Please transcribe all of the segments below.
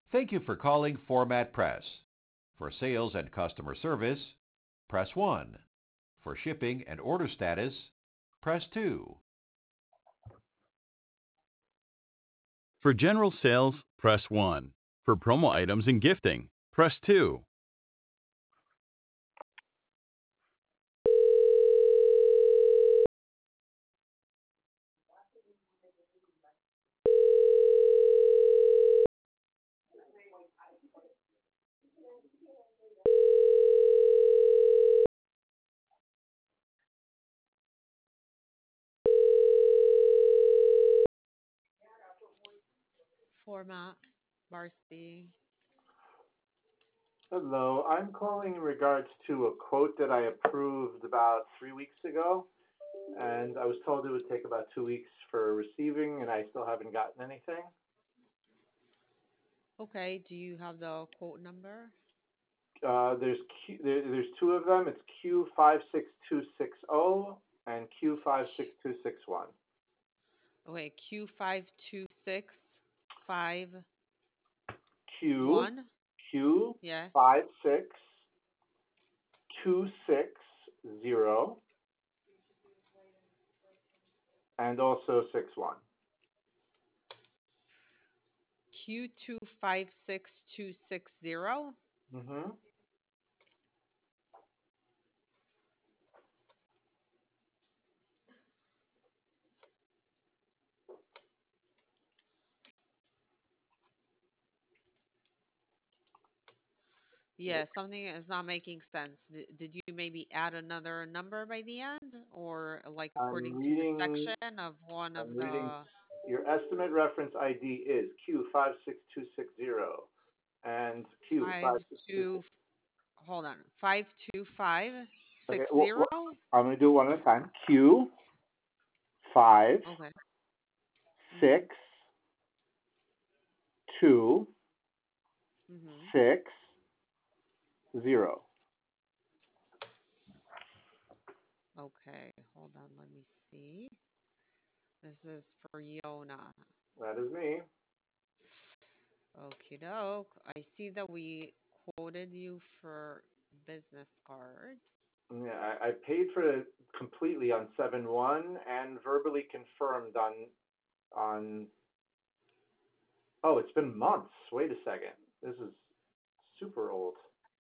Thank you for calling Format Press. For sales and customer service, press 1. For shipping and order status, press 2. For general sales, press 1. For promo items and gifting, press 2. Format, varsity. Hello, I'm calling in regards to a quote that I approved about 3 weeks ago, and I was told it would take about 2 weeks for receiving, and I still haven't gotten anything. Okay, do you have the quote number? There's two of them. It's Q56260 and Q56261. Okay, Q5265 Q one. Q Yeah. 56260 and also 61. Q256260. Mm-hmm. Yeah, something is not making sense. Did you maybe add another number by the end, or like I'm according to the reading. section of one of I'm reading. the Your estimate reference ID is Q56260 and five Q56260. two, hold on, five two five Okay, six zero? I'm going to do it one at a time. Q five Okay. Mm-hmm. six two Mm-hmm. 60. Okay, hold on, let me see. This is for Yona. That is me. Okie doke. I see that we quoted you for business cards. Yeah, I paid for it completely on 7/1 and verbally confirmed on. Oh, it's been months. Wait a second. This is super old.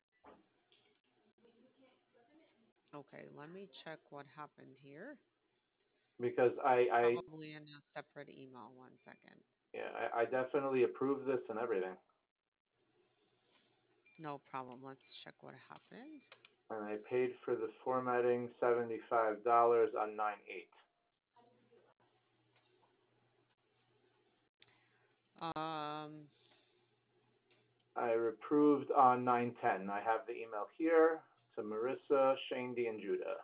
Okay, let me check what happened here. Because I Probably in a separate email. 1 second. yeah, I definitely approve this and everything. No problem. Let's check what happened. And I paid for the formatting $75 on 9/8. Um, I approved on 9/10. I have the email here to Marissa, Shandy, and Judah.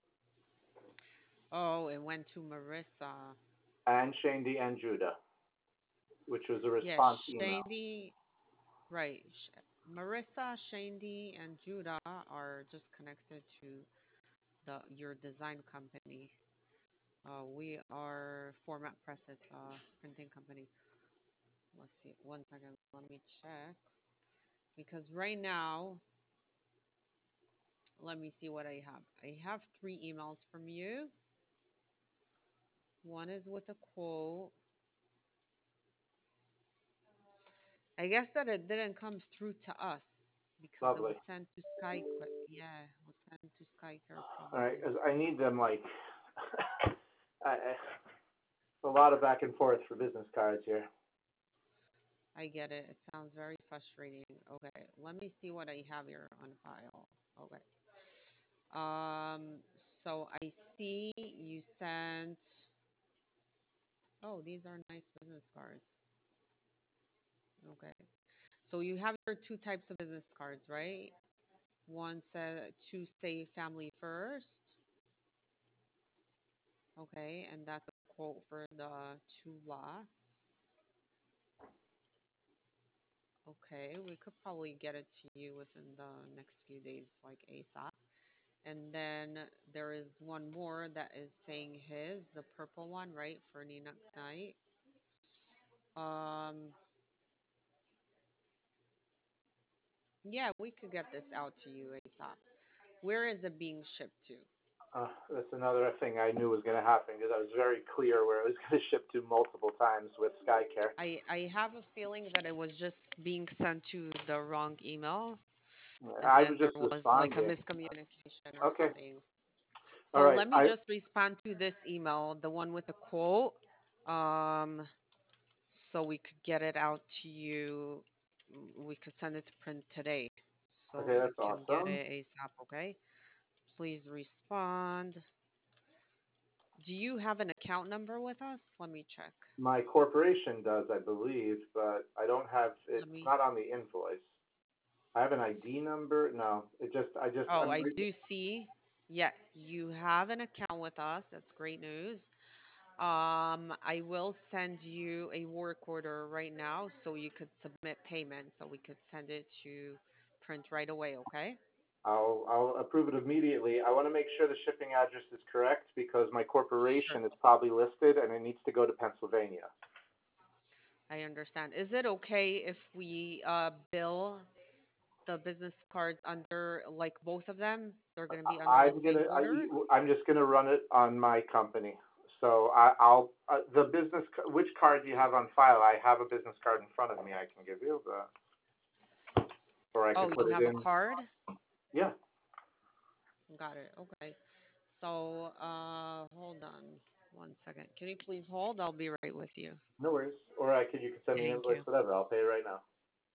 oh, it went to Marissa. And Shandy and Judah, which was a response Yes, email. Shandy, right. Marissa, Shandy, and Judah are just connected to your design company. We are Format Press, it's a printing company. Let's see, 1 second, let me check. Because right now, let me see what I have. I have 3 emails from you. One is with a quote. I guess that it didn't come through to us because it Lovely. was sent to Sky. Yeah, it was sent to Skycare All right, probably. because I need them like a lot of back and forth for business cards here. I get it. It sounds very frustrating. Okay, let me see what I have here on file. Okay. So I see you sent. Oh, these are nice business cards. Okay. So you have your 2 types of business cards, right? One said to say family first. Okay, and that's a quote for the 2 lots. Okay, we could probably get it to you within the next few days, like ASAP. And then there is one more that is saying his, the purple one, right, for Nina Knight. Um, Yeah, we could get this out to you ASAP. Where is it being shipped to? That's another thing I knew was going to happen because I was very clear where it was going to ship to multiple times with SkyCare. I have a feeling that it was just being sent to the wrong email, and I then was there just was like a responding. miscommunication or Okay. something. All So right. let me just respond to this email, the one with the quote, um, so we could get it out to you. We could send it to print today, so Okay, you that's can get awesome. it ASAP. Okay, please respond. Do you have an account number with us? Let me check. My corporation does, I believe, but I don't have it. Let It's me. not on the invoice. I have an ID number. No, Oh, I'm I reading. do see. Yeah, you have an account with us. That's great news. I will send you a work order right now so you could submit payment so we could send it to print right away, okay? I'll approve it immediately. I want to make sure the shipping address is correct because my Sure. corporation is probably listed and it needs to go to Pennsylvania. I understand. Is it okay if we bill the business cards under like both of them? They're going to be under the same order? I'm just gonna run it on my company. So I'll the which card do you have on file? I have a business card in front of me. I can give you or I Oh, could put you it have a in. card? Yeah, Got it. Okay. So, hold on 1 second. Can you please hold? I'll be right with you. no worries. Or you can send me an Thank invoice, you. whatever. I'll pay right now.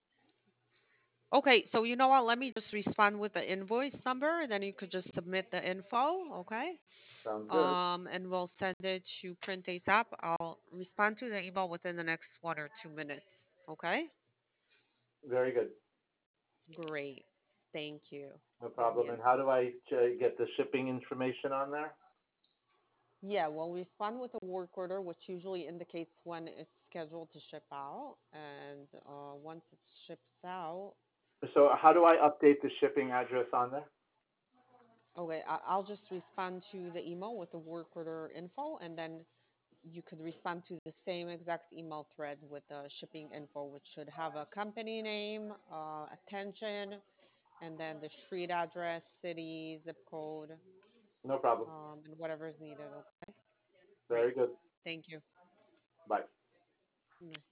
Okay, so you know what? Let me just respond with the invoice number, and then you could just submit the info, okay? Sounds good. And we'll send it to Print ASAP. I'll respond to the email within the next 1 or 2 minutes, okay? Very good. Great. Thank you. No problem. And Yes. how do I get the shipping information on there? Yeah, we'll respond with a work order, which usually indicates when it's scheduled to ship out. And once it ships out, So how do I update the shipping address on there? okay, I'll just respond to the email with the work order info, and then you could respond to the same exact email thread with the shipping info, which should have a company name, attention, and then the street address, city, zip code, No problem. and whatever is needed. Okay, great. Very good. Thank you. Bye. Bye.